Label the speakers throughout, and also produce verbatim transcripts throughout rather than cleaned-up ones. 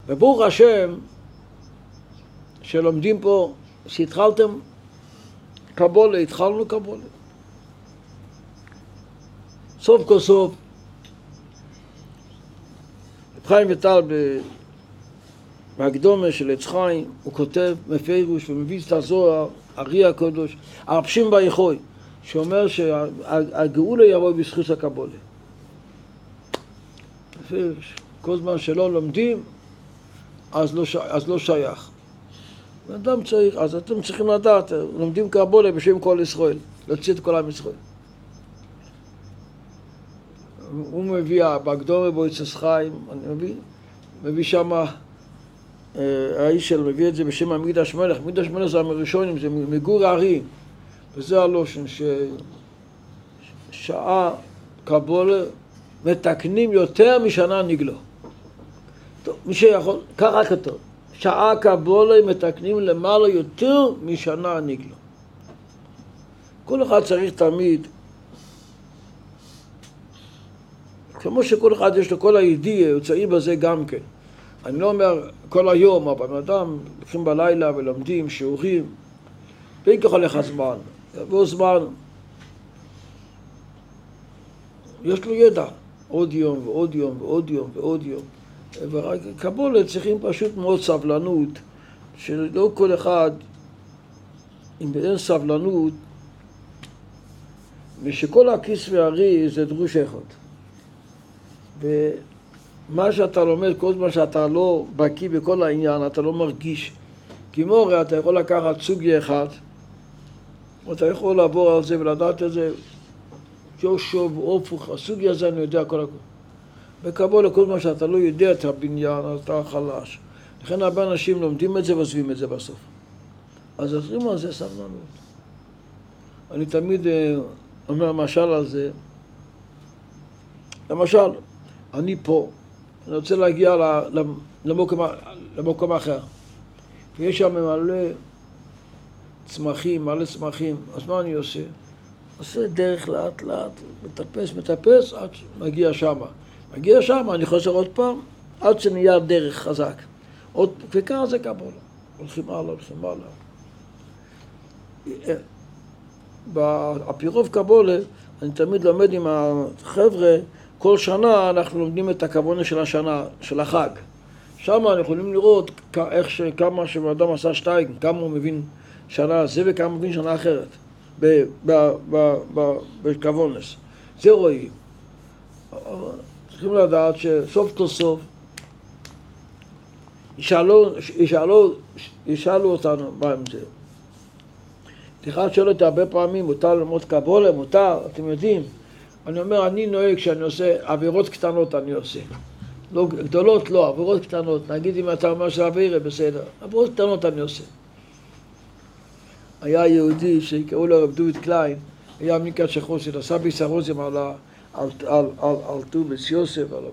Speaker 1: וברוך השם שלומדים פה, שהתחלתם קבולה, התחלנו קבולה. סוף כל סוף, חיים ויטל בהקדומה של עץ חיים, הוא כותב מפירוש ומביא את הזוהר, ארי הקדוש, הרב שמעון בר יוחאי, שאומר שהגאולה יבוא בזכות הקבולה. מפירוש, כל זמן שלא לומדים, אז לא, אז לא שייך. אדם צריך, אז אתם צריכים לדעת, לומדים קבולה בשם כל ישראל, להוציא את כל עם ישראל. הוא מביא, בהקדומה בו אצל חיים, אני מביא, מביא שמה, האיש שלו מביא את זה בשם המקדש מלך. מקדש מלך זה הראשונים, זה מגור הערים, וזה הלושן, ששעה קבולה מתקנים יותר משנה נגלו. טוב, מי שיכול, ככה כתוב, שעה קבולה מתקנים למעלה יותר משנה נגלו. כל אחד צריך תמיד, כמו שכל אחד יש לו כל הידיעה, הוא צעיר בזה גם כן. אני לא אומר כל היום, אבל אדם הולכים בלילה ולומדים שיעורים, ויקח עליך זמן, יבוא זמן, יש לו ידע, עוד יום ועוד יום ועוד יום ועוד יום. ורק קבולה צריכים פשוט מאוד סבלנות, שלא כל אחד, אם אין סבלנות, ושכל הכיס והרי זה דרוש אחד. ומה שאתה לומד, כל זמן שאתה לא בקיא בכל העניין, אתה לא מרגיש. כי מורה, אתה יכול לקחת סוגיה אחד, אתה יכול לעבור על זה ולדעת את זה, שוב ואופוך, הסוגיה הזה אני יודע כל הכל. בקבולה, כל זמן שאתה לא יודע את הבניין, אתה חלש. לכן הרבה אנשים לומדים את זה ועוזבים את זה בסוף. אז עוזרים על זה סבלנות. אני תמיד אומר משל על זה, למשל, אני פה, אני רוצה להגיע למקום, למקום אחר. ויש שם מלא צמחים, מלא צמחים, אז מה אני עושה? עושה דרך לאט לאט, מטפס, מטפס, עד שמגיע שמה. מגיע שמה, אני חוזר עוד פעם, עד שנהיה דרך חזק. עוד, וככה זה קבולה. הולכים הלאה, הולכים הלאה. בפירוב קבולה, אני תמיד לומד עם החבר'ה, כל שנה אנחנו לומדים את הכוונה של השנה, של החג. שם אנחנו יכולים לראות איך שכמה שאדם עשה שטייג, כמה הוא מבין שנה זה וכמה הוא מבין שנה אחרת, בכוונס. זה רואים. צריכים לדעת שסוף כל סוף ישאלו, ישאלו, ישאלו אותנו מה עם זה. אחד שואל אותי הרבה פעמים, מותר ללמוד קבולה, מותר, אתם יודעים. אני אומר, אני נוהג כשאני עושה עבירות קטנות אני עושה. לא, גדולות לא, עבירות קטנות. נגיד אם אתה אומר שעבירה, בסדר. עבירות קטנות אני עושה. היה יהודי שקראו לו רב דוד קליין, היה מקדש החוסן, עשה ביסרוזם על, על, על, על, על, על טובס יוסף. על...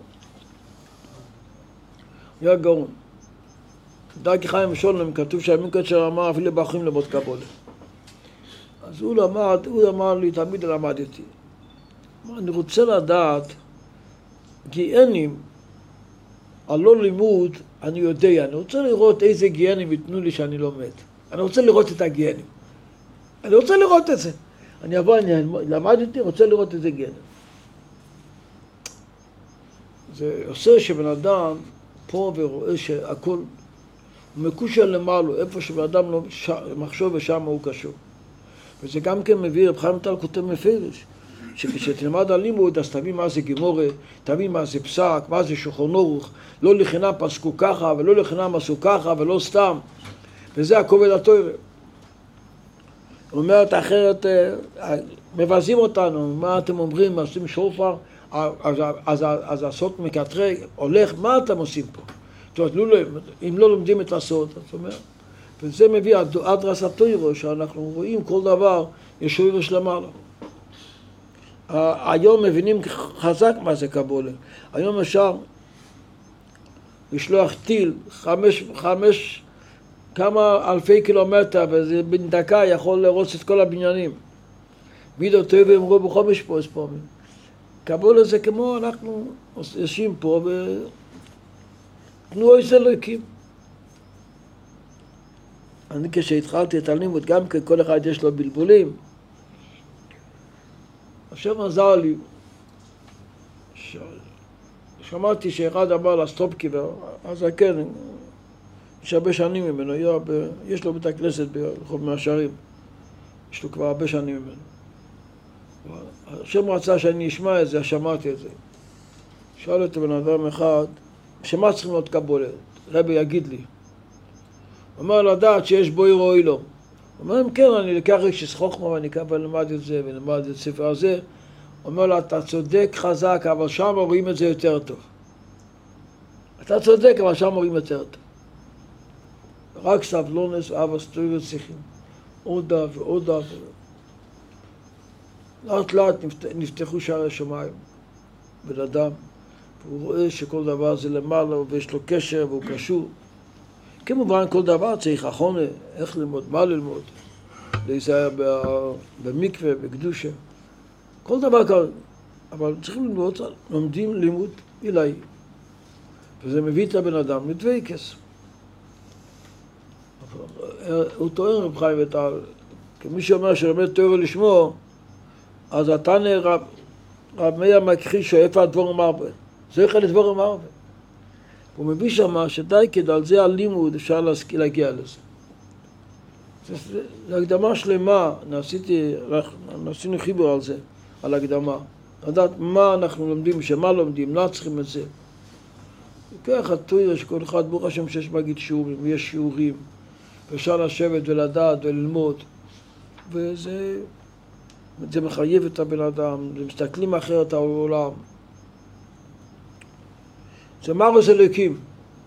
Speaker 1: היה גאון. דרכי חיים ושולם כתוב שהמקדש אמר אפילו באחרים ללמוד קבולה. אז הוא למד, הוא אמר לי, תמיד למדתי. אני רוצה לדעת גיהנים, על לא לימוד, אני יודע, אני רוצה לראות איזה גיהנים ייתנו לי שאני לומד. אני רוצה לראות את הגיהנים. אני רוצה לראות את זה. אני אבוא, אני למדתי, רוצה לראות את זה גיהנים. זה עושה שבן אדם פה ורואה שהכל מקושר למעלה, איפה שבן אדם לא מחשוב ושם הוא קשור. וזה גם כן מביא, רב חיים ויטל כותב מפירוש, שכשתלמד על לימוד, אז תבין מה זה גמורה, תבין מה זה פסק, מה זה שולחן ערוך, לא לחינם פסקו ככה, ולא לחינם עשו ככה, ולא סתם. וזה הכובד התורה. אומרת אחרת, מבזים אותנו, מה אתם אומרים, עושים שופר, אז, אז, אז הסוד מקטרי הולך, מה אתם עושים פה? זאת אומרת, אם לא לומדים את הסוד, זאת אומרת, וזה מביא עד רסת תוירו, שאנחנו רואים כל דבר, יש שורש למעלה. היום מבינים חזק מה זה קבולה. היום אפשר לשלוח טיל, חמש, חמש, כמה אלפי קילומטר, וזה בן דקה יכול לרוץ את כל הבניינים. מידו טוב אמרו בחומש פה, אז פה. קבולה זה כמו אנחנו יושבים פה, תנו איזה אלוקים. אני כשהתחלתי את הלימוד, גם כן כל אחד יש לו בלבולים. השם עזר לי. ש... שמעתי שאחד אמר לסטופקיבר, אז כן, יש הרבה שנים ממנו, ב... יש לו בית הכנסת ברחוב מהשערים. יש לו כבר הרבה שנים ממנו. השם רצה שאני אשמע את זה, שמעתי את זה. שאל את בן אדם אחד, שמה צריכים להיות קבולת? רבי יגיד לי. הוא אומר לדעת שיש בו עיר או אילו. הוא אומר, אם כן, אני לקח רגשי חוכמה ואני אקח ולמד את זה ולמד את הספר הזה. הוא אומר לו, אתה צודק חזק, אבל שם רואים את זה יותר טוב. אתה צודק, אבל שם רואים יותר טוב. רק סבלונס ואבא סטורי ושיחים. עוד דף ועוד דף. לאט לאט נפתחו שערי שמיים. בן אדם. הוא רואה שכל דבר זה למעלה ויש לו קשר והוא קשור. כמובן כל דבר צריך אחרונה, איך ללמוד, מה ללמוד. להיזהר במקווה, בקדושה. כל דבר כזה. אבל צריכים ללמוד, לומדים לימוד אלוהי. וזה מביא את הבן אדם לדבקות. הוא טוען רב חיים ויטל, כמי שאומר שלומד תורה לשמו, אז התנא רב, רב מאיר מכחיש איפה הדבורים הרבה. זה אחד הדבורים הרבה. הוא מביא שמה שדי כדי על זה הלימוד אפשר להשכיל להגיע לזה. זה, זה הקדמה שלמה, נעשיתי, נעשינו חיבור על זה, על הקדמה. לדעת מה אנחנו לומדים, שמה לומדים, מה צריכים את זה. ככה תוירה שכל אחד ברוך השם שיש להגיד שיעורים, ויש שיעורים, ואפשר לשבת ולדעת וללמוד. וזה זה מחייב את הבן אדם, מסתכלים אחרת על העולם. זה מרוס אלוקים.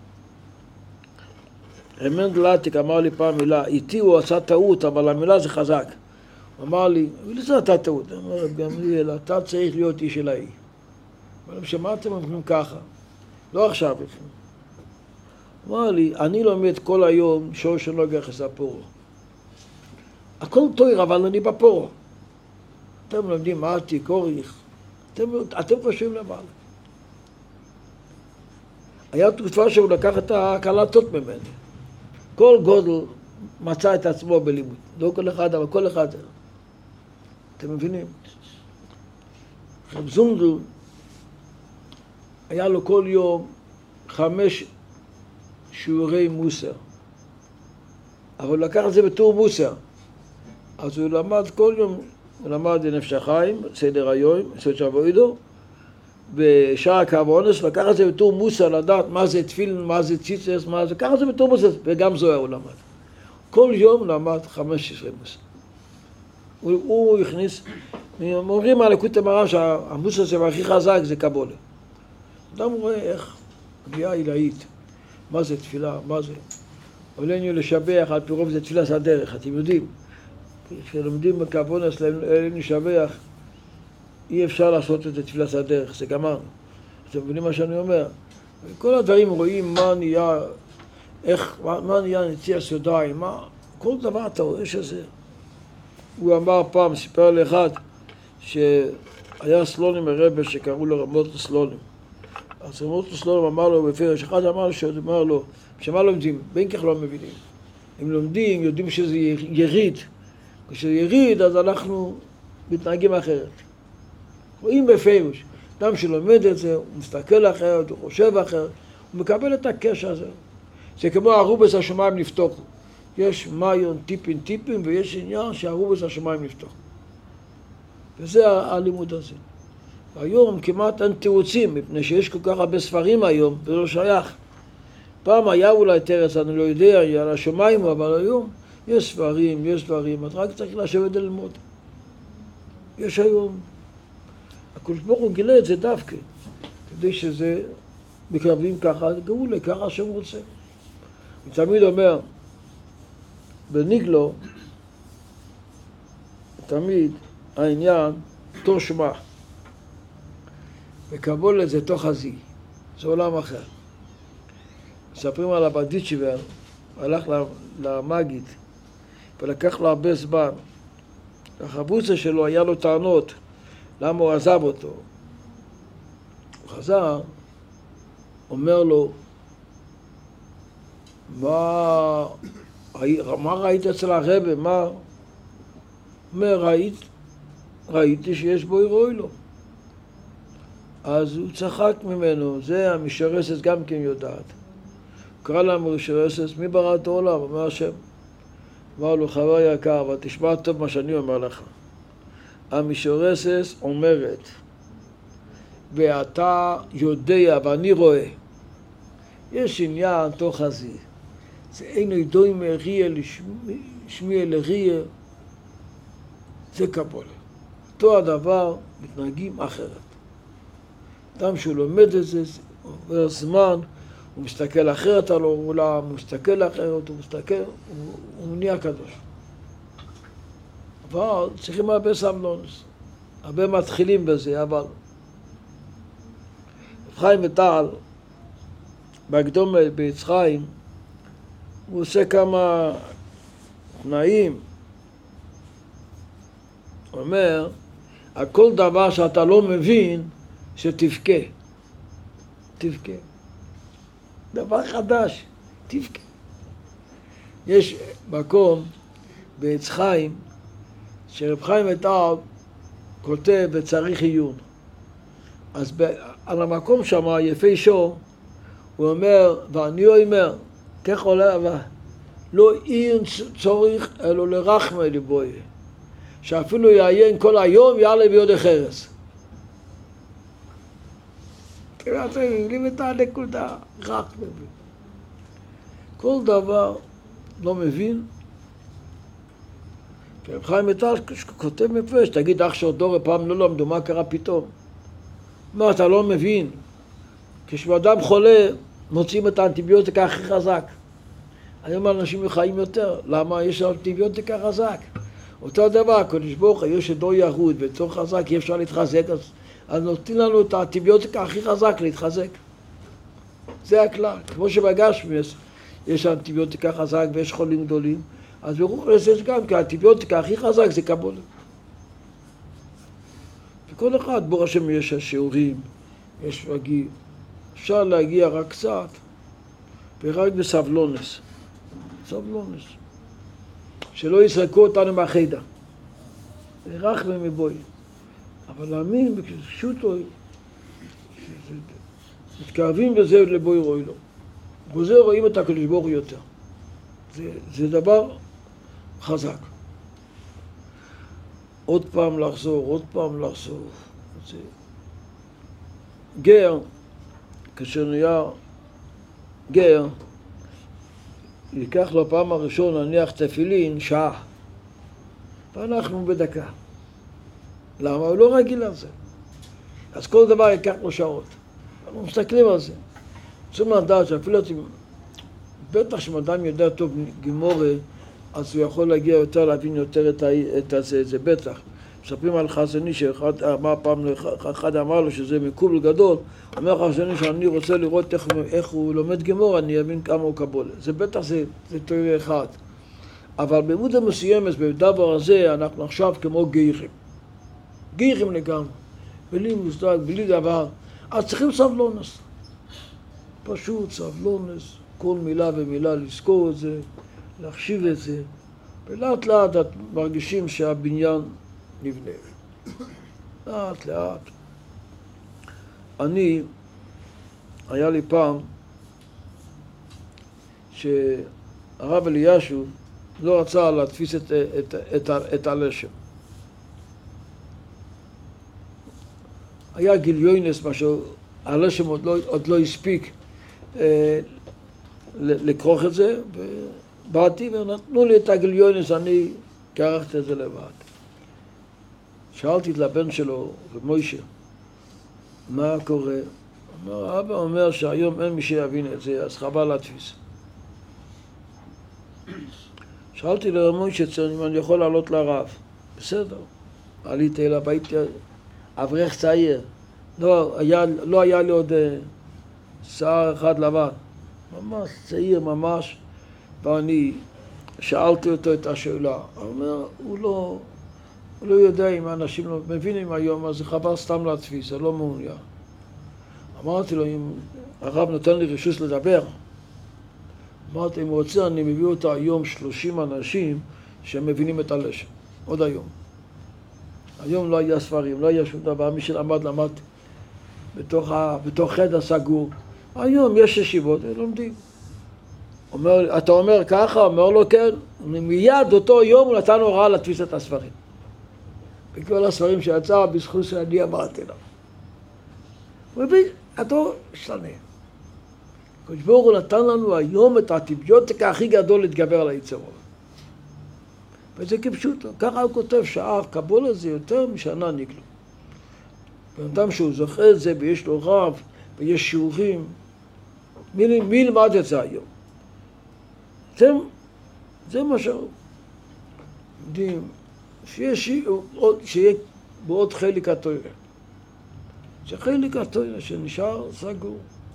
Speaker 1: רמנד לטיק אמר לי פעם מילה, איתי הוא עשה טעות, אבל המילה זה חזק. הוא אמר לי, ולזה אתה טעות. הוא אמר, גם לי, אלא אתה צריך להיות איש אלוהי. אבל שמעתם אומרים ככה, לא עכשיו. הוא אמר לי, אני לומד כל היום שור שנוגח לספורו. הכל טוב, אבל אני בפורו. אתם לומדים מעתי, קוריך. אתם, אתם חושבים למעלה. היה תקופה שהוא לקח את ההקלטות ממני. כל גודל מצא את עצמו בלימוד. לא כל אחד, אבל כל אחד. אתם מבינים? רב זונדל, היה לו כל יום חמש שיעורי מוסר. אבל הוא לקח את זה בתור מוסר. אז הוא למד כל יום, הוא למד נפש החיים, סדר היום, סדר שבועידו, בשער קו האונס, לקח את זה בתור מוסר, לדעת מה זה תפילין, מה זה ציצס, מה זה, לקח את זה בתור מוסר, וגם זוהר הוא למד. כל יום למד חמש עשרה מוסר. הוא, הוא הכניס, אומרים על לקוטי מרן שהמוסר הזה הכי חזק זה קבולה. אדם רואה איך פגיעה עילאית, מה זה תפילה, מה זה. עלינו לשבח, על פי רוב זה תפילת הדרך, אתם יודעים. כשלומדים בקבונס עלינו לשבח, אי אפשר לעשות את זה תפילת הדרך, זה גמרנו. אתם מבינים מה שאני אומר? כל הדברים רואים מה נהיה, איך, מה, מה נהיה נציע סודאי, מה, כל דבר אתה רואה שזה. הוא אמר פעם, סיפר לאחד, שהיה סלונים הרבה שקראו לו רמות סלונים. אז רמות סלונים אמר לו בפרש, אחד אמר לו, שהוא אמר לו, שמה לומדים? בין כך לא מבינים. אם לומדים, יודעים שזה יריד. כשזה יריד, אז אנחנו מתנהגים אחרת. רואים בפירוש, אדם שלומד את זה, הוא מסתכל אחרת, הוא חושב אחרת, הוא מקבל את הקשר הזה. זה כמו הרובס השמיים נפתחו. יש מיון טיפין טיפין, ויש עניין שהרובס השמיים נפתחו. וזה הלימוד הזה. היום כמעט אין תירוצים, מפני שיש כל כך הרבה ספרים היום, זה לא שייך. פעם היה אולי תרץ, אני לא יודע, על השמיים, אבל היום יש ספרים, יש דברים, אז רק צריך לשבת ללמוד. יש היום. הקדוש ברוך הוא גילה את זה דווקא, כדי שזה מקרבים ככה, גאולה, ככה שהוא רוצה. הוא תמיד אומר, בניגלו, תמיד העניין תור שמע. וקבול את זה תוך הזי, זה עולם אחר. מספרים על הבדיצ'יבר, הלך למגיד, ולקח לו הרבה זמן. החבוצה שלו היה לו טענות, למה הוא עזב אותו. הוא חזר, אומר לו, מה, מה ראית אצל הרבי? מה? אומר, ראית, ראיתי שיש בו ירוי לו. אז הוא צחק ממנו, זה המשורסת גם כן יודעת. קרא לה המשורסת, מי ברא את העולם? אומר השם. אמר לו, חבר יקר, אבל תשמע טוב מה שאני אומר לך. המשורסת אומרת, ואתה יודע ואני רואה, יש עניין תוך הזה. זה אינו ידוי מריה לשמיע לריה, זה קבולה. אותו הדבר מתנהגים אחרת. אדם שהוא לומד את זה, עובר זמן, הוא מסתכל אחרת על העולם, הוא מסתכל אחרת, הוא מסתכל, הוא, הוא נהיה קדוש. אבל צריכים הרבה סבלנות. הרבה מתחילים בזה, אבל חיים וטל, בהקדום בעץ חיים, הוא עושה כמה תנאים. הוא אומר, על כל דבר שאתה לא מבין, שתבכה. תבכה. דבר חדש, תבכה. יש מקום בעץ חיים, שרב חיים וטל כותב וצריך עיון. אז ב, על המקום שם, יפי שור, הוא אומר, ואני אומר, כך עולה אהבה, לא עיון צורך, אלא לרחמי לבוי. שאפילו יעיין כל היום, יעלה ביוד החרס. תראה, אתם מבינים את הנקודה, רק מבין. כל דבר לא מבין. רב חיים וטל כותב מפרש, תגיד אח שעוד דור פעם לא למדו, מה קרה פתאום? מה, אתה לא מבין? כשאדם חולה, מוצאים את האנטיביוטיקה הכי חזק. היום אנשים חיים יותר, למה? יש אנטיביוטיקה חזק. אותו דבר, הקדוש ברוך הוא, יש דור ירוד וצור חזק, אי אפשר להתחזק, אז, אז נותנים לנו את האנטיביוטיקה הכי חזק להתחזק. זה הכלל. כמו שבגשמי יש אנטיביוטיקה חזק ויש חולים גדולים, אז ברוך הוא יש גם, כי האנטיביוטיקה הכי חזק זה קבולה. וכל אחד, ברוך השם, יש השיעורים, יש רגיל. אפשר להגיע רק קצת, ורק בסבלונס. סבלונס. שלא יסרקו אותנו מהחידה. ורחמי מבוי. אבל להאמין, פשוטו, מתקרבים בזה לבוי רואי לו. בזה רואים את הקדוש ברוך הוא יותר. זה, זה דבר חזק. עוד פעם לחזור, עוד פעם לחזור. זה... גר, כאשר נהיה גר, ייקח לו פעם הראשון להניח תפילין שעה. ואנחנו בדקה. למה? הוא לא רגיל על זה. אז כל דבר ייקח לו שעות. אנחנו מסתכלים על זה. צריכים לדעת שאפילו אתם... בטח שאדם יודע טוב גמורה, אז הוא יכול להגיע יותר, להבין יותר את, ה... את הזה, זה בטח. מספרים על חזני שאחד אמר פעם, אחד אמר לו שזה מקובל גדול, אומר חזני שאני רוצה לראות איך, איך הוא לומד גמורה, אני אבין כמה הוא קבולה. זה בטח זה, זה תיאוריה אחד. אבל במודע מסוימת, בדבר הזה, אנחנו עכשיו כמו גיירים. גיירים לגמרי. בלי מוסדק, בלי דבר. אז צריכים סבלונס. פשוט סבלונס. כל מילה ומילה לזכור את זה, להחשיב את זה. ולאט לאט את מרגישים שהבניין נבנה. לאט לאט. אני, היה לי פעם שהרב אלישו לא רצה להדפיס את, את, את, את, את הלשם. היה גיליונס, משהו, הלשם עוד לא, עוד לא הספיק אה, לקרוח את זה, ובאתי ונתנו לי את הגיליונס, אני קרחתי את זה לבד. שאלתי את לבן שלו, מוישה, מה קורה? אמר, אבא אומר שהיום אין מי שיבין את זה, אז חבל להדפיס. שאלתי לרמוישה אם אני יכול לעלות לרב. בסדר. עליתי אליו, הייתי אברך צעיר. לא היה, לא היה לי עוד שיער אחד לבן. ממש צעיר, ממש. ואני שאלתי אותו את השאלה. הוא אומר, הוא לא... הוא לא יודע אם האנשים לא מבינים היום, אז זה חבל סתם להדפיס, זה לא מעוניין. אמרתי לו, אם הרב נותן לי רשוס לדבר, אמרתי, אם רוצה, אני מביא אותה היום שלושים אנשים שמבינים את הלשם. עוד היום. היום לא היה ספרים, לא היה שום דבר. מי שלמד, למד בתוך, ה... בתוך חדר סגור. היום יש ישיבות, הם לומדים. אומר, אתה אומר ככה, אומר לו כן. מיד אותו יום הוא נתן הוראה לתפיס את הספרים. בכל הספרים שיצא, בזכות שאני אמרתי לו. הוא מבין, אתה משתנה. הקדוש ברוך הוא נתן לנו היום את האנטיביוטיקה הכי גדול להתגבר על היצר הרע. וזה כפשוטו. ככה הוא כותב שעה, קבולה זה יותר משנה נגלו. בן אדם שהוא זוכר את זה ויש לו רב ויש שיעורים, מי, מי ילמד את זה היום? זה, זה מה שהוא יודעים, שיש, שיהיה בעוד חלק התורה. שחלק התורה שנשאר סגור.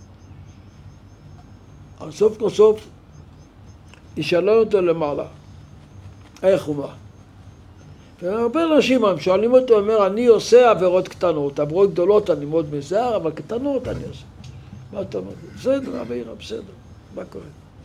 Speaker 1: על סוף כל סוף ישאלו אותו למעלה. איך הוא מה? והרבה אנשים הם שואלים אותו, אומר, אני עושה עבירות קטנות, עבירות גדולות אני מאוד מזהר, אבל קטנות אני עושה. מה אתה אומר? בסדר, עבירה, בסדר. מה קורה?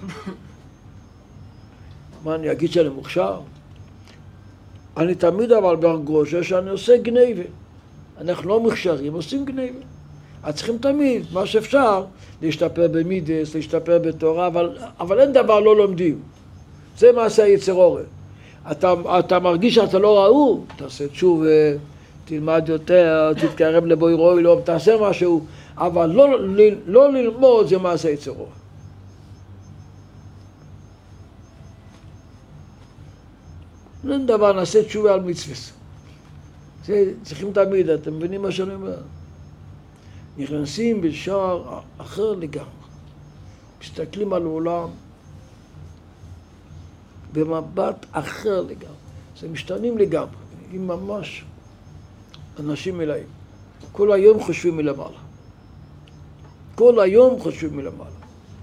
Speaker 1: מה, אני אגיד שאני מוכשר? אני תמיד אבל בהרגושה שאני עושה גניבה. אנחנו לא מוכשרים, עושים גניבה. אז צריכים תמיד, מה שאפשר, להשתפר במידס, להשתפר בתורה, אבל, אבל אין דבר לא לומדים. זה מעשה היצר הרע. אתה, אתה מרגיש שאתה לא ראו, תעשה תשוב, תלמד יותר, תתקרב לבוי רוי, לא, תעשה משהו, אבל לא, לא ללמוד זה מעשה היצר הרע. אין דבר, נעשה תשובה על מצווה. זה צריכים תמיד, אתם מבינים מה שאני אומר? נכנסים בשער אחר לגמרי. מסתכלים על העולם במבט אחר לגמרי. זה משתנים לגמרי. אם ממש אנשים מלאים. כל היום חושבים מלמעלה. כל היום חושבים מלמעלה.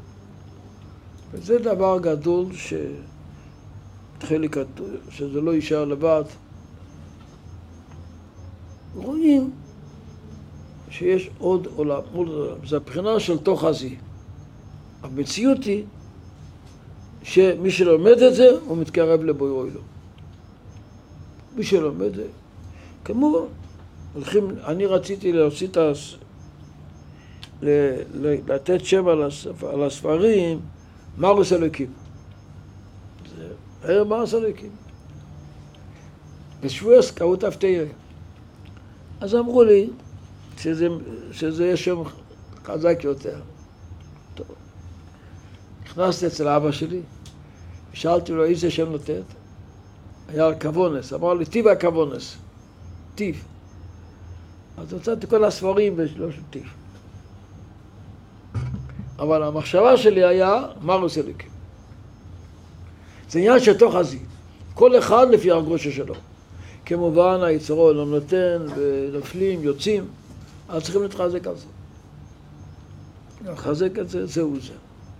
Speaker 1: וזה דבר גדול ש... חלק, שזה לא יישאר לבד. רואים שיש עוד עולם, עוד עולם. זה הבחינה של תוך הזי. המציאות היא שמי שלומד את זה, הוא מתקרב לבורא לו. מי שלומד זה, כמו, הולכים, אני רציתי להוציא את הס... לתת שם על הספרים, מרוס אלוקים. זה מרוס אלוקים. בשבועס קראו את הפתירה. אז אמרו לי שזה, שזה יש שם חזק יותר. טוב. נכנסתי אצל אבא שלי, שאלתי לו איזה שם נותנת. היה כבונס, אמר לי טיב הכבונס. טיב. אז הוצאתי כל הספרים ולא של טיב. אבל המחשבה שלי היה מרוס אלוקים. זה עניין של תוך הזי. כל אחד לפי הרגושה שלו. כמובן היצרו לא נותן ונופלים, יוצאים, אז צריכים להתחזק על זה. לחזק את זה, זהו זה.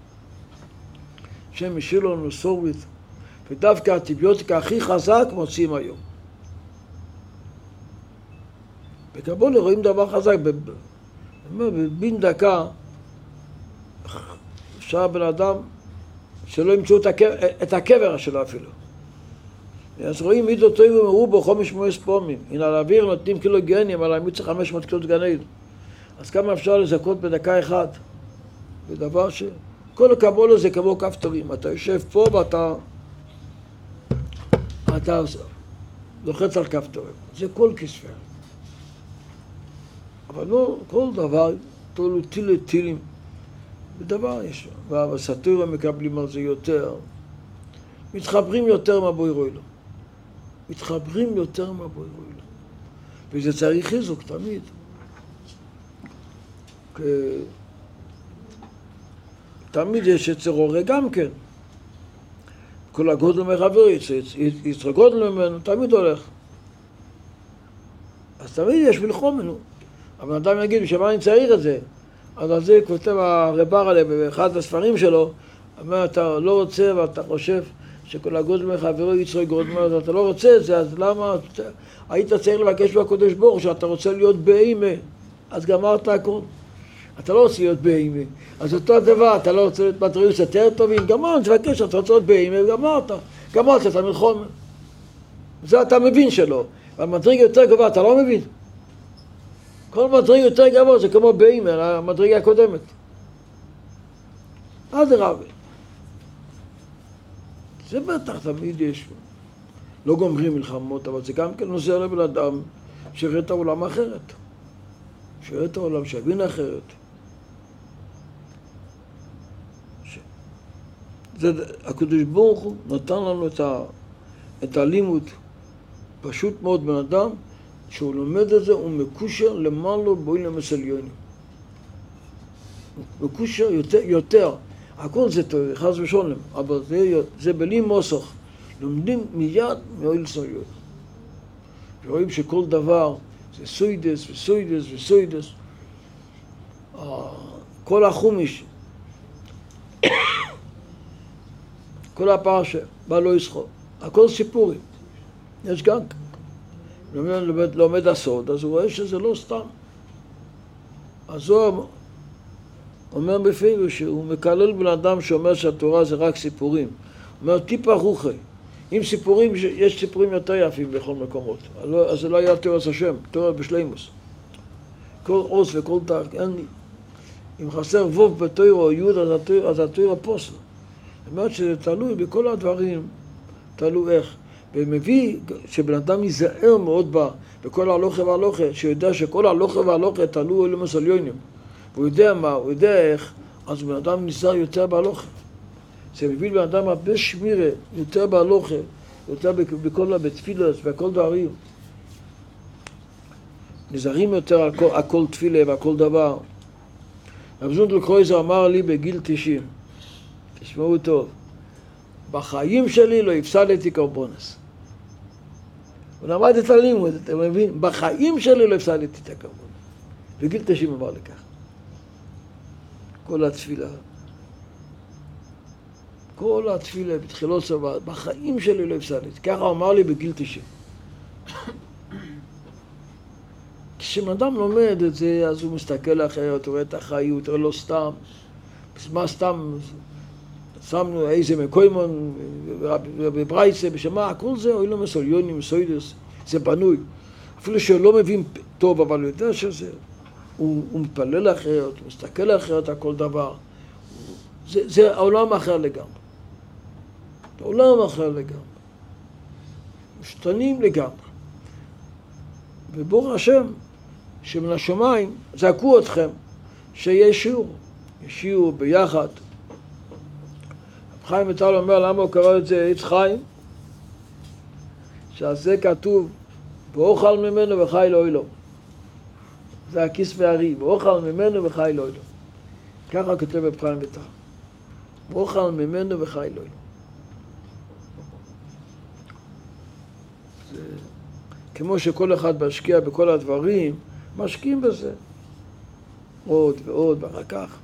Speaker 1: שם השאיר לנו סורית, ודווקא האנטיביוטיקה הכי חזק מוצאים היום. בקבולה רואים דבר חזק, בבין דקה אפשר בן אדם שלא ימצאו את הקבר שלו אפילו. אז רואים מידו טוב ומרו בו חומש מואס פומים. הנה על האוויר נותנים קילוגרמים, על המיץ חמש מאות קילו גנאיד. אז כמה אפשר לזכות בדקה אחת? בדבר ש... כל הקבולה זה כמו כפתורים. אתה יושב פה ואתה... אתה לוחץ על כפתורים. זה כל כספר. אבל לא כל דבר, תולו טילי טילים. בדבר יש. והסטורים מקבלים על זה יותר. מתחברים יותר מהבוי רוי לו. מתחברים יותר מהבוי רוי לו. וזה צריך חיזוק תמיד. כ... תמיד יש יצר הרע גם כן. כל הגודל מחבר, יצר גודל ממנו, תמיד הולך. אז תמיד יש מלחום ממנו. אבל אדם יגיד, בשביל אני צריך את זה? אז על זה כותב הרבר עליהם באחד הספרים שלו, אומר, אתה לא רוצה ואתה חושב שכל הגודל מחברו יצר גודל, אתה לא רוצה את זה, אז למה היית צריך לבקש בקדוש ברוך שאתה רוצה להיות באימה, אז גמרת הכל. אתה לא רוצה להיות בהימה. אז אותו דבר, אתה לא רוצה להיות מטריוס יותר טובים, גמרת, תבקש, אתה רוצה להיות בהימה, גמרת, גמרת, אתה מלחום. זה אתה מבין שלא. אבל מדרגה יותר גבוה, אתה לא מבין. כל מדרגה יותר גבוה זה כמו בהימה, המדרגה הקודמת. עד רבי. זה בטח תמיד יש. לא גומרים מלחמות, אבל זה גם כן נושא לבן אדם שראה את העולם אחרת. שראה את העולם, שבין אחרת. ש... זה, הקדוש ברוך הוא נתן לנו את, ה... את הלימוד פשוט מאוד בן אדם, שהוא לומד את זה, הוא מקושר למעלה באוילם עליונים. מקושר יותר, יותר. הכל זה טוב, חס ושלום, אבל זה, זה בלי מוסך. לומדים מיד מאוילם עליונים. ורואים שכל דבר זה סוידס וסוידס וסוידס. כל החומיש, כל הפרשה, בא לא ישחו. הכל סיפורים. יש גם, לומד, לומד הסוד, אז הוא רואה שזה לא סתם. אז הוא אומר בפירוש שהוא מקלל בן אדם שאומר שהתורה זה רק סיפורים. הוא אומר, טיפה רוחי. אם סיפורים, יש סיפורים יותר יפים בכל מקומות. אז זה לא היה תורת השם, תורה בשלימוס. כל עוס וכל דרך, אין לי. אם חסר ווב בתורה או יוד, אז התורה פוסל. זאת אומרת שזה תלוי בכל הדברים, תלוי איך. ומביא שבן אדם ייזהר מאוד בה, בכל הלוכה והלוכה, שיודע שכל הלוכה והלוכה תלוי אוילם עליונים. והוא יודע מה, הוא יודע איך, אז בן אדם נזהר יותר בהלוכה. זה מביא לבן אדם הרבה שמירה, יותר בהלוכה, יותר בכל בתפילת, בכל דברים. נזהרים יותר על כל, על כל תפילה ועל דבר. רב זונדל קרויזר אמר לי בגיל תשעים, תשמעו טוב, בחיים שלי לא הפסדתי קורבנס. הוא למד את הלימוד, אתה מבין? בחיים שלי לא הפסדתי את הקורבנס. בגיל תשעים אמר לי כך. כל התפילה. כל התפילה בתחילות שבת, בחיים שלי לא הפסדתי. ככה הוא אמר לי בגיל תשעים. כשאדם לומד את זה, אז הוא מסתכל אחרת, הוא רואה את החיות, הוא לא סתם. מה סתם? שמנו איזה מקוימון, בברייסה, בשמה, כל זה, אוי לא מסוליונים, סוידס, זה בנוי. אפילו שהוא לא מבין טוב, אבל הוא יודע שזה, הוא, הוא מתפלל אחרת, הוא מסתכל אחרת על כל דבר. זה, זה העולם אחר לגמרי. זה עולם אחר לגמרי. משתנים לגמרי. וברוך השם, שמן השמיים זעקו אתכם, שיש שיעור. יש שיעור ביחד. חיים מטל אומר, למה הוא קרא את זה עץ חיים? שזה כתוב, ואוכל ממנו וחי לא אלו. זה הכיס והרי, ואוכל ממנו וחי לא אלו. ככה כותב רב חיים מטל. ואוכל ממנו וחי לא אלו. זה כמו שכל אחד משקיע בכל הדברים, משקיעים בזה. עוד ועוד, ואחר כך.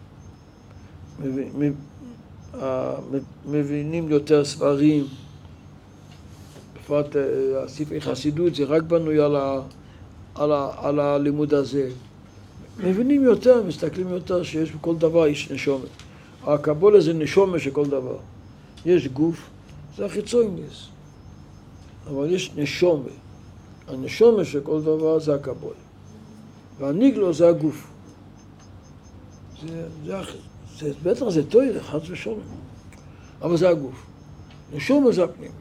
Speaker 1: מבינים יותר ספרים, בפרט הספרי חסידות זה רק בנוי על, ה, על, ה, על הלימוד הזה. מבינים יותר, מסתכלים יותר שיש בכל דבר יש נשומת. הקבולה זה נשומת של כל דבר. יש גוף, זה החיצוניות, אבל יש נשומת. הנשומת של כל דבר זה הקבולה. והניגלו זה הגוף. זה, זה זה, בטח זה טוב, זה חד ושלום. אבל זה הגוף. נשומה זה הפנימיס.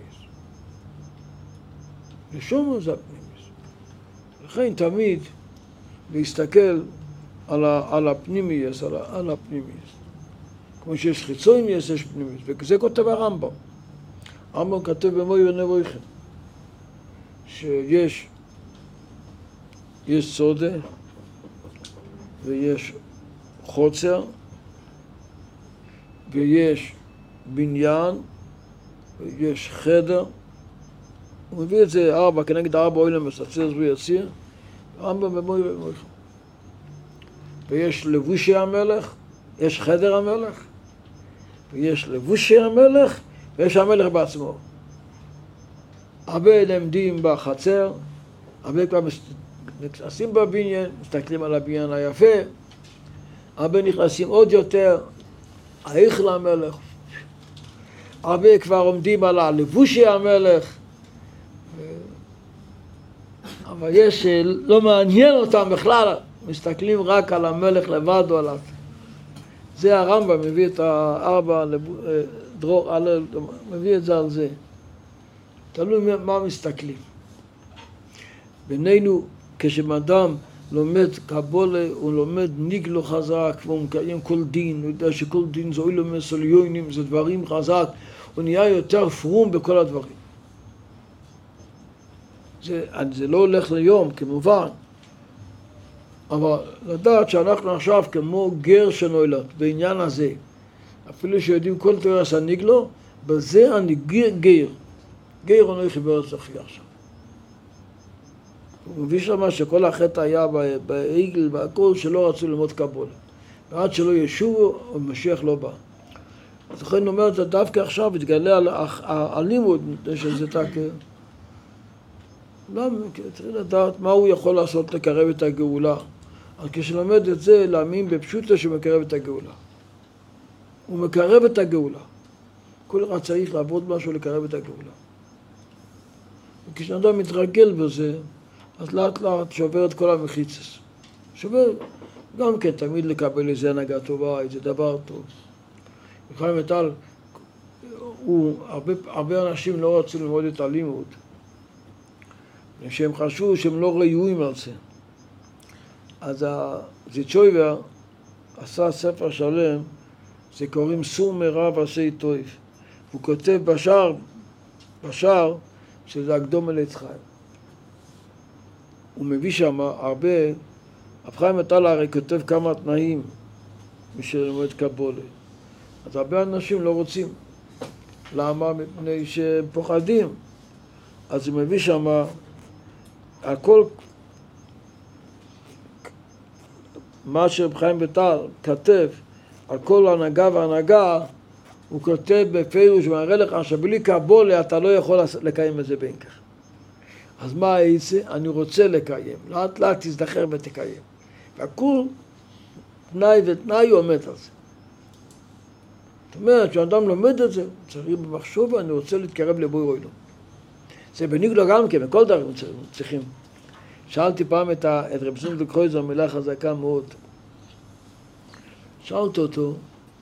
Speaker 1: נשומה זה הפנימיס. לכן תמיד להסתכל על, ה, על הפנימיס, על, על הפנימיס. כמו שיש חיצוניס, יש פנימיס. וזה כותב הרמב"ם. הרמב"ם כתב במוי ונבויכם. שיש יש סודה ויש חוצר ויש בניין ויש חדר. הוא מביא את זה ארבע, כנגד ארבע אוילם וסצר זו יציר, ארבע במוי ומויכם. ויש לבושי המלך, יש חדר המלך, ויש לבושי המלך, ויש המלך בעצמו. הרבה למדים בחצר, הרבה כבר נכנסים בבניין, מסתכלים על הבניין היפה, הרבה נכנסים עוד יותר, ההיכל המלך, הרבה כבר עומדים על הלבושי המלך, אבל יש שלא מעניין אותם בכלל, מסתכלים רק על המלך לבד או עליו. זה הרמב"ם מביא את הארבע דרור, מביא את זה על זה. תלוי מה מסתכלים. בינינו, כשאדם לומד קבולה, הוא לומד ניגלו חזק, והוא מקיים כל דין, הוא יודע שכל דין זה אילו מסוליונים, זה דברים חזק, הוא נהיה יותר פרום בכל הדברים. זה, זה לא הולך ליום, כמובן, אבל לדעת שאנחנו עכשיו כמו גר שנולד, בעניין הזה, אפילו שיודעים כל תורס הניגלו, בזה אני גר, גר. גר הוא לא יחיבר את זכי עכשיו. הוא מביא שמה שכל החטא היה בעגל והכל שלא רצו ללמוד קבולה. ועד שלא ישובו, המשיח לא בא. אז לכן אומר את זה דווקא עכשיו, התגלה על הלימוד, שזה תק... למה? צריך לדעת מה הוא יכול לעשות לקרב את הגאולה. אז כשלמד את זה, להאמין בפשוטו שמקרב את הגאולה. הוא מקרב את הגאולה. כל אחד צריך לעבוד משהו לקרב את הגאולה. וכשאדם מתרגל בזה, אז לאט לאט שובר את כל המחיצס. שובר גם כן תמיד לקבל איזה הנהגה טובה, איזה דבר טוב. חיים ויטל, הוא, הרבה, הרבה אנשים לא רצו ללמוד את הלימוד. שהם חשבו שהם לא ראויים על זה. אז הזיצ'ויבר עשה ספר שלם, זה קוראים סור מרע ועשה טוב. הוא כותב בשער, בשער, שזה הקדום אל עץ חיים. הוא מביא שם הרבה, רב חיים ויטל הרי כותב כמה תנאים בשביל ללמוד קבולה. אז הרבה אנשים לא רוצים. למה? מפני שהם פוחדים. אז הוא מביא שם הכל, מה שרב חיים ויטל כתב, על כל הנהגה והנהגה, הוא כותב בפירוש, הוא מראה לך שבלי קבולה אתה לא יכול לקיים את זה בין כך. אז מה הייתי? אני רוצה לקיים. לאט לאט תזדחר ותקיים. והכל תנאי ותנאי הוא עומד על זה. זאת אומרת, כשאדם לומד את זה, צריך במחשוב, אני רוצה להתקרב לבורא עולם. זה בניגלו גם כן, בכל דבר צריכים. שאלתי פעם את, את רב זונדל קרויזר, מילה חזקה מאוד. שאלתי אותו,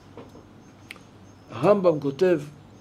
Speaker 1: הרמב"ם כותב,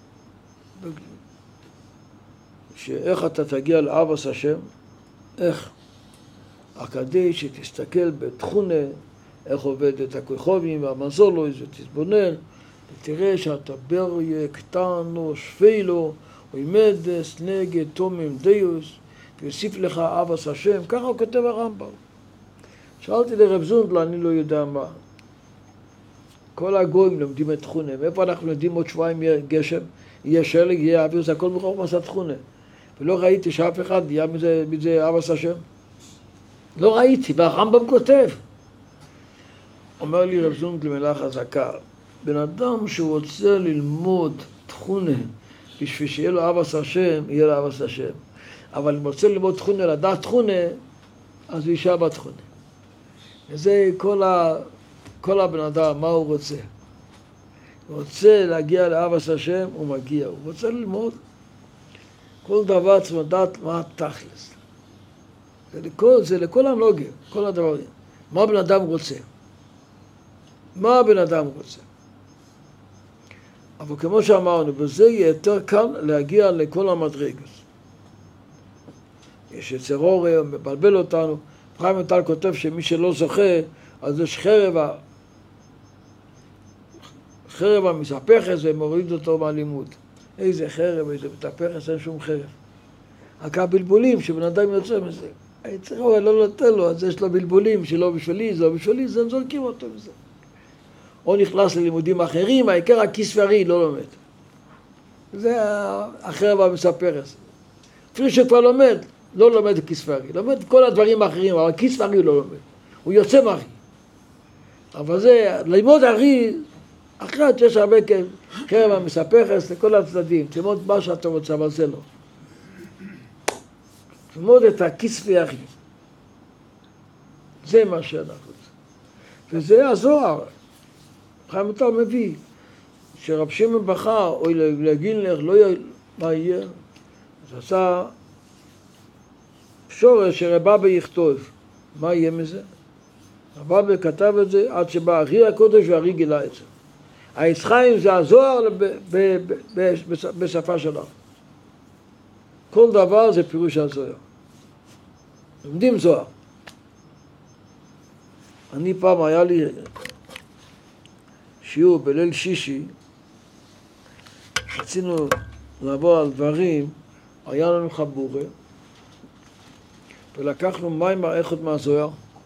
Speaker 1: שאיך אתה תגיע לאבס השם, איך? הכדי שתסתכל בתכונה, איך עובד את הכוכבים והמזולו, זה תתבונן, ותראה שאתה בריה, קטנו, שפילו, וימדס נגד תומם דיוס, ויוסיף לך אבס השם, ככה הוא כותב הרמב"ם. שאלתי לרב זונדל, אני לא יודע מה. כל הגויים לומדים את תכונה, מאיפה אנחנו לומדים עוד שבועיים יהיה גשם, יהיה שלג, יהיה אוויר, זה הכל בכוח מסע תכונה. ולא ראיתי שאף אחד יהיה מזה, מזה אבס השם. לא ראיתי, והרמב"ם כותב. אומר לי רב זונדל מילה חזקה, בן אדם שהוא רוצה ללמוד תכונה, בשביל שיהיה לו אבס השם, יהיה לו אבס השם. אבל אם רוצה ללמוד תכונה, לדעת תכונה, אז הוא יישאר בתכונה. וזה כל, ה... כל הבן אדם, מה הוא רוצה. הוא רוצה להגיע לאבס השם, הוא מגיע. הוא רוצה ללמוד כל דבר, צריך לדעת מה התכלס. זה לכל, זה לכל הנוגע, כל הדברים. מה בן אדם רוצה? מה בן אדם רוצה? אבל כמו שאמרנו, בזה יהיה יותר קל להגיע לכל המדרגות. יש יצר אור, מבלבל אותנו. חיים ויטל כותב שמי שלא זוכה, אז יש חרב, חרב המספחת ומוריד אותו מהלימוד. איזה חרב, איזה מתהפכת, אין שום חרב. רק הבלבולים שבן אדם יוצא מזה. היצר אור לא נותן לו, אז יש לו בלבולים שלא בשבילי, זה לא בשבילי, זה הם זורקים אותו מזה. או נכנס ללימודים אחרים, העיקר הכיס והרי לא לומד. זה החרב המספרת. אפילו שכבר לומד, לא לומד כיס והרי. לומד כל הדברים האחרים, אבל כיס והרי לא לומד. הוא יוצא מהרי. אבל זה, ללמוד הרי, אחרת יש הרבה חרב המספרת לכל הצדדים. תלמוד מה שאתה רוצה, אבל זה לא. תלמוד את הכיס והרי. זה מה שאנחנו רוצים. וזה הזוהר. חיים ויטל מביא, שרב שמעון בחר, אוי לגילנר, לא יהיה, מה יהיה? אז עשה שורש שרבבה יכתוב. מה יהיה מזה? רבבה כתב את זה עד שבא ארי הקודש וארי גילה את זה. העץ חיים זה הזוהר בשפה שלנו. כל דבר זה פירוש הזוהר. לומדים זוהר. אני פעם היה לי שיעור בליל שישי, רצינו לעבור על דברים, היה לנו חבורה, ולקחנו מים האחד מהזוהר,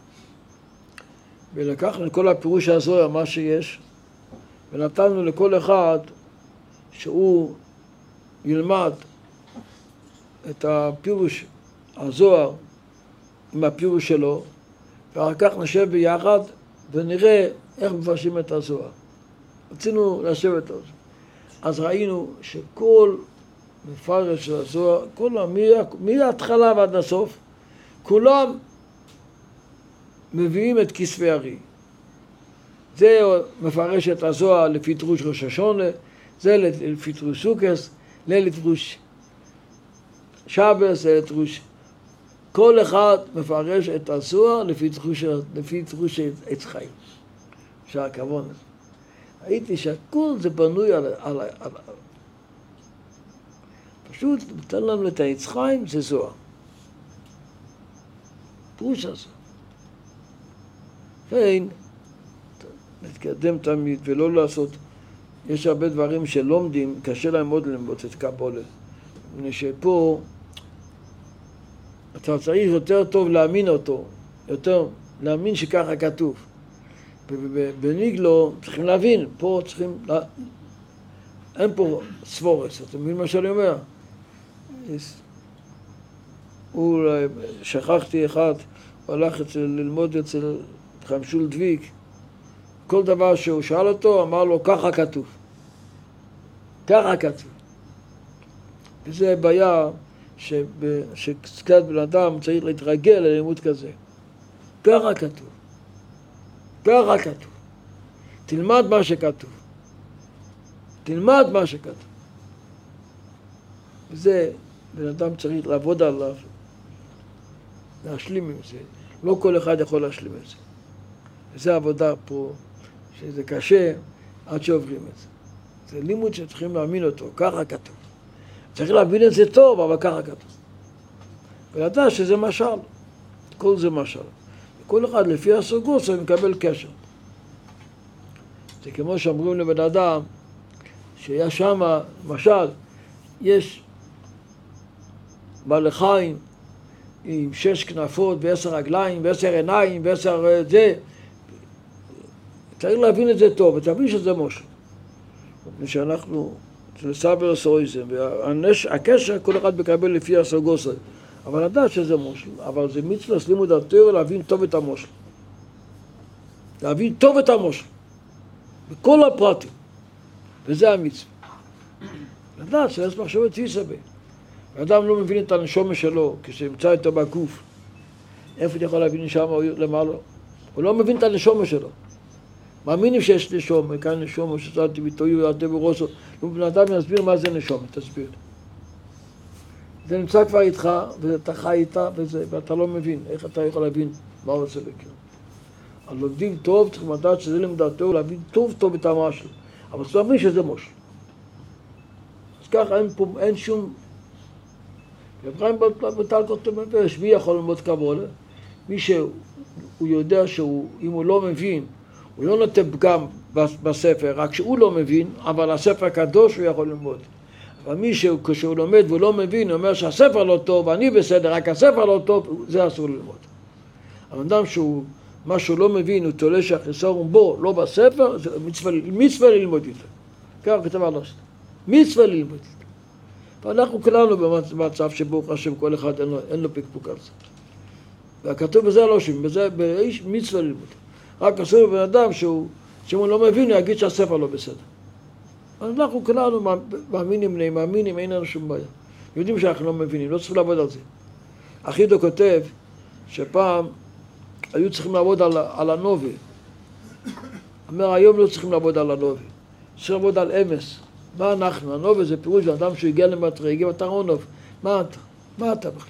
Speaker 1: ולקחנו כל הפירוש הזוהר, מה שיש, ונתנו לכל אחד שהוא ילמד את הפירוש הזוהר עם הפירוש שלו, ואחר כך נשב ביחד ונראה איך מפרשים את הזוהר. רצינו לשבת על זה. אז ראינו שכל מפרש של הזוהר, כל מההתחלה ועד הסוף, כולם מביאים את כספי הרי. זה מפרש את הזוהר לפי דרוש ראש השונה, זה לפי דרוש סוכס, זה לדרוש שבס, זה לדרוש. כל אחד מפרש את הזוהר לפי דרוש, לפי דרוש עץ חיים. שהכוון הזה. ראיתי שהכל זה בנוי על, על, על, על. פשוט נתן לנו את העץ חיים, זה זוהר. פירוש הזה. כן, להתקדם תמיד ולא לעשות, יש הרבה דברים שלומדים, קשה להם מאוד ללמוד את קבלה. מפני שפה אתה צריך יותר טוב להאמין אותו, יותר להאמין שככה כתוב. בניגלו צריכים להבין, פה צריכים, לה... אין פה סבורס, אתה מבין מה שאני אומר? הוא, שכחתי אחד, הוא הלך אצל, ללמוד אצל חמשול דביק, כל דבר שהוא שאל אותו, אמר לו, ככה כתוב. ככה כתוב. וזה בעיה שקצת בן אדם צריך להתרגל ללימוד כזה. ככה כתוב. ככה כתוב. תלמד מה שכתוב. תלמד מה שכתוב. וזה בן אדם צריך לעבוד עליו, להשלים עם זה. לא כל אחד יכול להשלים את זה. וזו עבודה פה, שזה קשה עד שעוברים את זה. זה לימוד שצריכים להאמין אותו, ככה כתוב. צריך להבין את זה טוב, אבל ככה כתוב. ולדעת שזה משל. כל זה משל. כל אחד לפי הסוגוס הוא מקבל קשר. זה כמו שאומרים לבן אדם, שיש שם, למשל, יש בעל חיים עם שש כנפות ועשר רגליים ועשר עיניים ועשר זה. צריך להבין את זה טוב, ותבין שזה מושל. מפני שאנחנו, זה סבר סויזם, והקשר כל אחד מקבל לפי הסוגוס. אבל לדעת שזה מושל, אבל זה מצווה לימוד התורה להבין טוב את המושל. להבין טוב את המושל. בכל הפרטים. וזה המצווה. לדעת שיש מחשבת תפיסה בי. האדם לא מבין את הנשום שלו, כשנמצא איתו בגוף. איפה אתה יכול להבין שם למעלה? הוא לא מבין את הנשום שלו. מאמינים שיש נשום, כאן נשום, שצאתי ביטוי, יעדה ברוסו. בן אדם יסביר מה זה נשום, תסביר. זה נמצא כבר איתך, ואתה חי איתה, וזה, ואתה לא מבין. איך אתה יכול להבין מה הוא רוצה לקרוא? אבל לומדים טוב, צריכים לדעת שזה למדעתו, להבין טוב טוב את המשל. אבל צריך להבין שזה מושל. אז ככה אין פה, אין שום... רב חיים ויטל כותב מפרש, מי יכול ללמוד קבלה? מי שהוא יודע שאם הוא לא מבין, הוא לא נותן פגם בספר, רק שהוא לא מבין, אבל הספר הקדוש הוא יכול ללמוד. אבל מי שכשהוא לומד והוא לא מבין, הוא אומר שהספר לא טוב, אני בסדר, רק הספר לא טוב, זה אסור ללמוד. אבל אדם שהוא, מה שהוא לא מבין, הוא תולה שהחיסרון בו, לא בספר, זה מצווה, מצווה ללמוד איתו. כך כתב על השם. מצווה ללמוד איתו. ואנחנו כולנו במצב שברוך השם כל אחד אין לו, אין לו פקפוק על זה. והכתוב בזה לא שם, בזה באיש מצווה ללמוד. רק אסור לבן אדם שהוא, שאם הוא לא מבין, הוא יגיד שהספר לא בסדר. אנחנו כולנו מאמינים, בני מאמינים, אין לנו שום בעיה. יודעים שאנחנו לא מבינים, לא צריכים לעבוד על זה. אחידו כותב שפעם היו צריכים לעבוד על, על הנובי. אומר, היום לא צריכים לעבוד על הנובה, צריכים לעבוד על אמס. מה אנחנו? הנובה זה פירוש לאדם שהגיע למדרגה, אתה רונוב. מה אתה? מה אתה בכלל?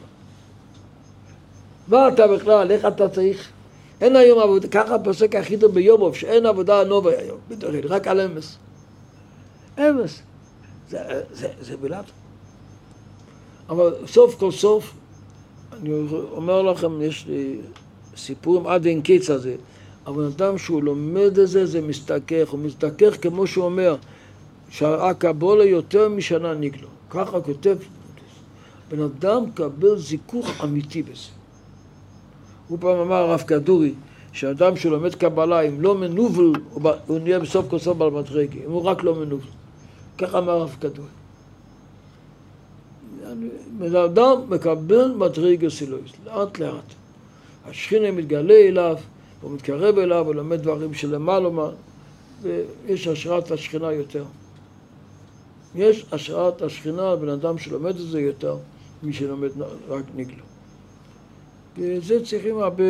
Speaker 1: מה אתה בכלל? איך אתה צריך? אין היום עבודה, ככה פוסק הכי טוב ביומוב, שאין עבודה על נובה היום, רק על אמס. אמס. זה, זה, זה בלעד. אבל סוף כל סוף, אני אומר לכם, יש לי סיפורים עד אין קיץ הזה, אבל אדם שהוא לומד את זה, זה מסתכך, הוא מסתכך כמו שהוא אומר, שהקבולה יותר משנה נגלו. ככה כותב, בן אדם קבל זיכוך אמיתי בזה. הוא פעם אמר הרב כדורי, שאדם שלומד קבלה, אם לא מנובל, הוא נהיה בסוף כל סוף בעל מדרגה, אם הוא רק לא מנובל. ככה אמר הרב כדורי. בן אדם מקבל מדרגה סילויס, לאט לאט. השכינה מתגלה אליו, הוא מתקרב אליו, הוא לומד דברים שלמעלה, ויש השראת השכינה יותר. יש השראת השכינה, בן אדם שלומד את זה יותר, מי שלומד רק נגלו. וזה צריכים הרבה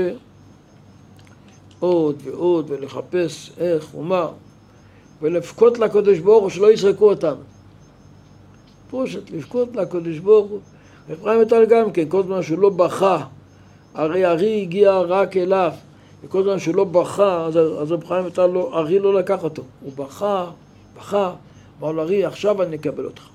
Speaker 1: עוד ועוד, ולחפש איך ומה, ולפקות לקדוש ברוך הוא שלא יזרקו אותנו. פושט, לפקות לקדוש ברוך הוא. אפרים איתל גם כן, כל זמן שהוא לא בכה, הרי ארי הגיע רק אליו, וכל זמן שהוא לא בכה, אז, אז אפרים איתל לא, ארי לא לקח אותו. הוא בכה, בכה, אמר לו, ארי, עכשיו אני אקבל אותך.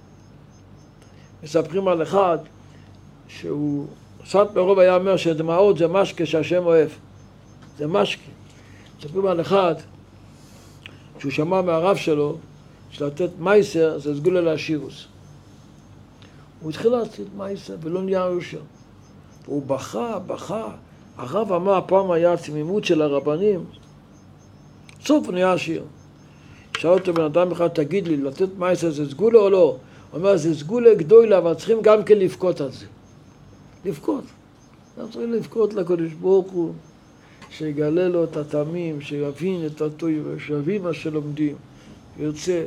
Speaker 1: מספרים על אחד שהוא, סת ברוב היה אומר שדמעות זה משקה שהשם אוהב. זה משקה. מספרים על אחד שהוא שמע מהרב שלו, שלתת מייסר זה סגולה להשירוס. הוא התחיל לתת מייסר ולא נהיה יושר. הוא בכה, בכה. הרב אמר, הפעם היה התמימות של הרבנים. סוף הוא נהיה עשיר. שאל אותו בן אדם אחד, תגיד לי, לתת מייסר זה סגולה או לא? הוא אומר, זה סגולה גדולה, אבל צריכים גם כן לבכות על זה. לבכות. אנחנו צריכים לבכות לקדוש ברוך הוא, שיגלה לו את התמים, שיבין את הטוב, שיבין מה שלומדים. יוצא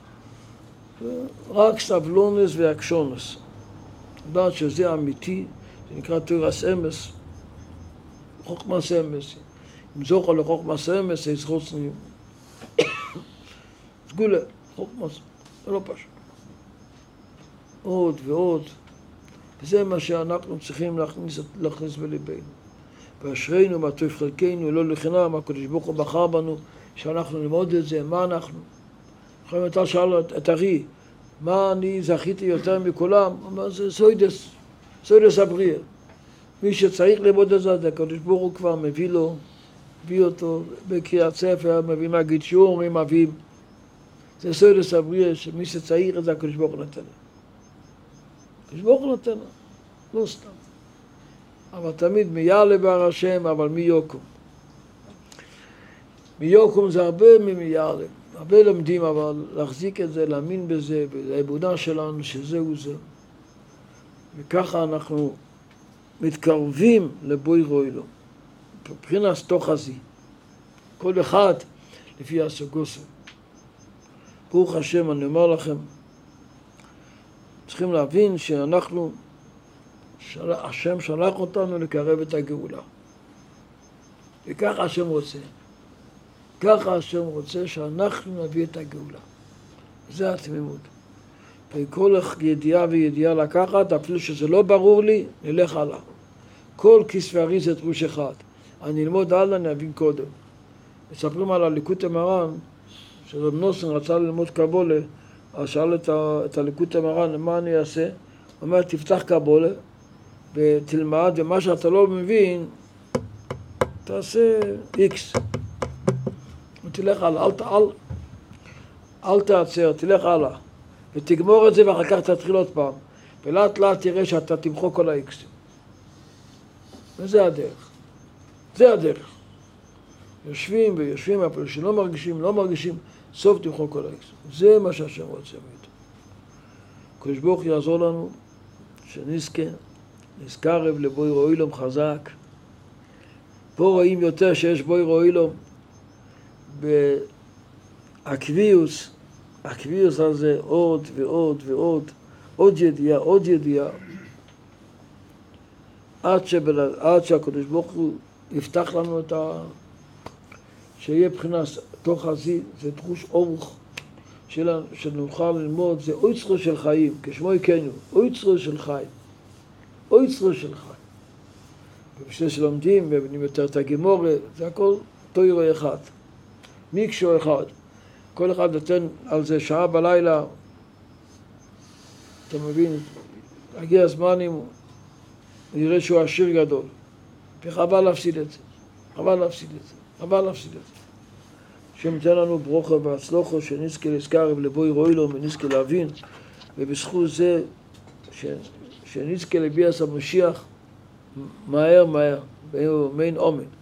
Speaker 1: רק סבלונס ואקשונס. לדעת שזה אמיתי, זה נקרא תורס אמס, חוכמס אמס. אם זוכר לחוכמס אמס, זה יזכות סניים. סגולה, חוכמס, זה לא פשוט. עוד ועוד, וזה מה שאנחנו צריכים להכניס, להכניס בליבנו. ואשרינו, מה טוב חלקנו, לא לחינם, הקדוש ברוך הוא בחר בנו, שאנחנו נלמוד את זה, מה אנחנו. אחרי אתה שאל את ארי, מה אני זכיתי יותר מכולם? הוא אומר, זה סוידס, סוידס הבריא. מי שצריך ללמוד את זה, הקדוש ברוך הוא כבר מביא לו, מביא אותו בקריאת ספר, מביא מגיד שיעור, מי מביא. זה סוידס הבריא, שמי שצריך את זה, הקדוש ברוך הוא נתן. הקדוש ברוך הוא נתן, לא סתם. אבל תמיד מי יעלה בהר השם, אבל מי יוקום. מי יוקום זה הרבה ממי יעלה. הרבה לומדים, אבל להחזיק את זה, להאמין בזה, באמונה שלנו שזהו זה. וככה אנחנו מתקרבים לבוי רואי לו. מבחינת תוכזי. כל אחד לפי הסוגוסו. ברוך השם, אני אומר לכם, צריכים להבין שאנחנו, השם שלח אותנו לקרב את הגאולה. וככה השם רוצה. ככה השם רוצה שאנחנו נביא את הגאולה. זה התמימות. וכל ידיעה וידיעה לקחת, אפילו שזה לא ברור לי, נלך הלאה. כל כיס וארי זה דרוש אחד. אני אלמוד הלאה, אני אבין קודם. מספרים על הליקוטי מרן, שרב נוסן רצה ללמוד קבולה, אז שאל את, ה, את הליקוטי מרן, מה אני אעשה? הוא אומר, תפתח קבולה ותלמד, ומה שאתה לא מבין, תעשה איקס. ותלך הלאה, אל, אל, אל תעצר, תלך הלאה. ותגמור את זה ואחר כך תתחיל עוד פעם. ולאט לאט תראה שאתה תמחוק כל האיקסים. וזה הדרך. זה הדרך. יושבים ויושבים, אבל שלא מרגישים, לא מרגישים, סוף תמחוק כל האיקסים. זה מה שהשם רוצה מאיתנו. הקדוש ברוך הוא יעזור לנו, שנזכה, נזכרב לבוי רואילום חזק. פה רואים יותר שיש בוי רואילום באקביוס, הקביוס הזה עוד ועוד ועוד, עוד ידיעה, עוד ידיעה, עד, שבלד, עד שהקדוש ברוך הוא יפתח לנו את, ה, שיהיה בחינה תוך חזית, זה תחוש אורך שלנו, שנוכל ללמוד, זה אויצרו של חיים, כשמו יקנו, אויצרו של חיים, אויצרו של חיים. ובשביל שלומדים, ובנים יותר את הגימורה, זה הכל תוירו אחד, מיקשו אחד. כל אחד נותן על זה שעה בלילה, אתה מבין, הגיע הזמן אם הוא יראה שהוא עשיר גדול, וחבל להפסיד את זה, חבל להפסיד את זה, חבל להפסיד את זה. שמתן לנו ברוכה והצלוחו, שנזכה לזכר ולבוי רואי לו, ונזכה להבין, ובזכות זה, ש... שנזכה לביאס המשיח, מהר מהר, ואין אמן.